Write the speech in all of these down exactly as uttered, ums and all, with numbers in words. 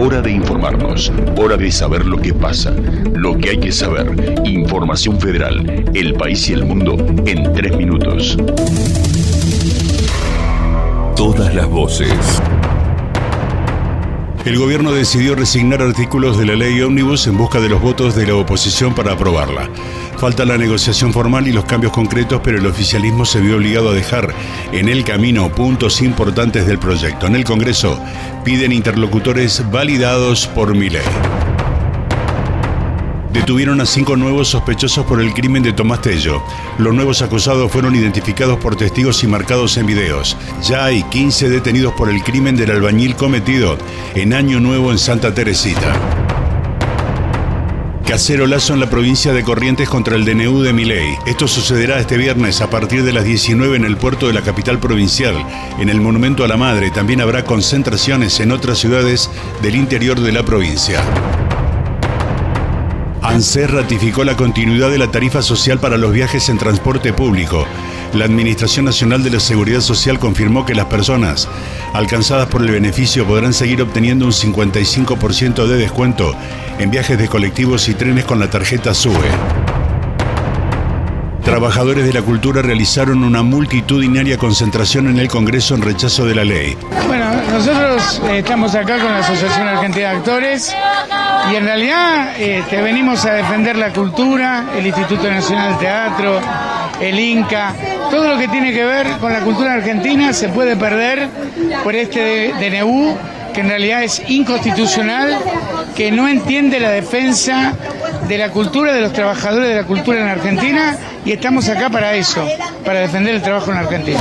Hora de informarnos, hora de saber lo que pasa, lo que hay que saber. Información Federal, el país y el mundo en tres minutos. Todas las voces. El gobierno decidió resignar artículos de la ley ómnibus en busca de los votos de la oposición para aprobarla. Falta la negociación formal y los cambios concretos, pero el oficialismo se vio obligado a dejar en el camino puntos importantes del proyecto. En el Congreso piden interlocutores validados por Milei. Detuvieron a cinco nuevos sospechosos por el crimen de Tomás Tello. Los nuevos acusados fueron identificados por testigos y marcados en videos. Ya hay quince detenidos por el crimen del albañil cometido en Año Nuevo en Santa Teresita. Cacerolazo en la provincia de Corrientes contra el D N U de Milei. Esto sucederá este viernes a partir de las diecinueve en el puerto de la capital provincial, en el Monumento a la Madre. También habrá concentraciones en otras ciudades del interior de la provincia. ANSES ratificó la continuidad de la tarifa social para los viajes en transporte público. La Administración Nacional de la Seguridad Social confirmó que las personas alcanzadas por el beneficio podrán seguir obteniendo un cincuenta y cinco por ciento de descuento en viajes de colectivos y trenes con la tarjeta SUBE. Trabajadores de la cultura realizaron una multitudinaria concentración en el Congreso en rechazo de la ley. Bueno, nosotros eh, estamos acá con la Asociación Argentina de Actores y en realidad este, venimos a defender la cultura, el Instituto Nacional de Teatro, el INCA, todo lo que tiene que ver con la cultura argentina se puede perder por este D N U que en realidad es inconstitucional, que no entiende la defensa de la cultura, de los trabajadores de la cultura en Argentina, y estamos acá para eso, para defender el trabajo en Argentina.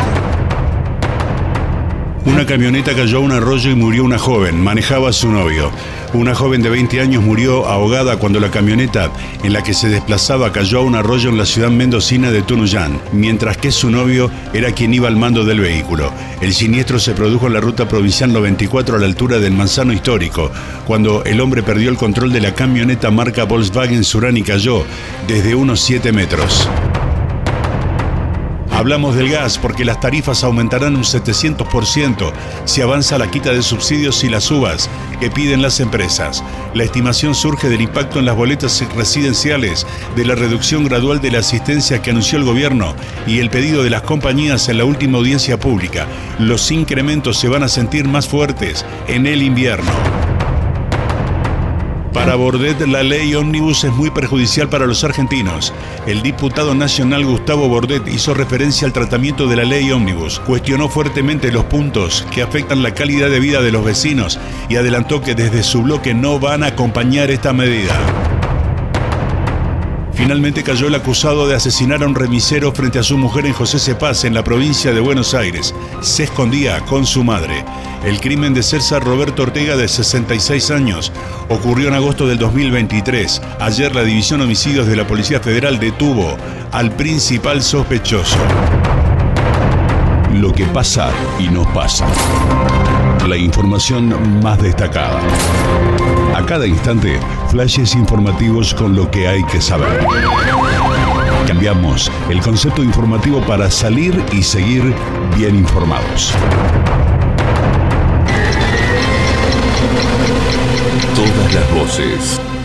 Una camioneta cayó a un arroyo y murió una joven, manejaba a su novio. Una joven de veinte años murió ahogada cuando la camioneta en la que se desplazaba cayó a un arroyo en la ciudad mendocina de Tunuyán, mientras que su novio era quien iba al mando del vehículo. El siniestro se produjo en la ruta provincial noventa y cuatro a la altura del Manzano Histórico, cuando el hombre perdió el control de la camioneta marca Volkswagen Surán y cayó desde unos siete metros. Hablamos del gas porque las tarifas aumentarán un setecientos por ciento si avanza la quita de subsidios y las uvas que piden las empresas. La estimación surge del impacto en las boletas residenciales de la reducción gradual de la asistencia que anunció el gobierno y el pedido de las compañías en la última audiencia pública. Los incrementos se van a sentir más fuertes en el invierno. Para Bordet, la ley ómnibus es muy perjudicial para los argentinos. El diputado nacional Gustavo Bordet hizo referencia al tratamiento de la ley ómnibus, cuestionó fuertemente los puntos que afectan la calidad de vida de los vecinos y adelantó que desde su bloque no van a acompañar esta medida. Finalmente cayó el acusado de asesinar a un remisero frente a su mujer en José Cepaz, en la provincia de Buenos Aires. Se escondía con su madre. El crimen de César Roberto Ortega, de sesenta y seis años, ocurrió en agosto del dos mil veintitrés. Ayer la División Homicidios de la Policía Federal detuvo al principal sospechoso. Lo que pasa y no pasa. La información más destacada. A cada instante, flashes informativos con lo que hay que saber. Cambiamos el concepto informativo para salir y seguir bien informados. Todas las voces.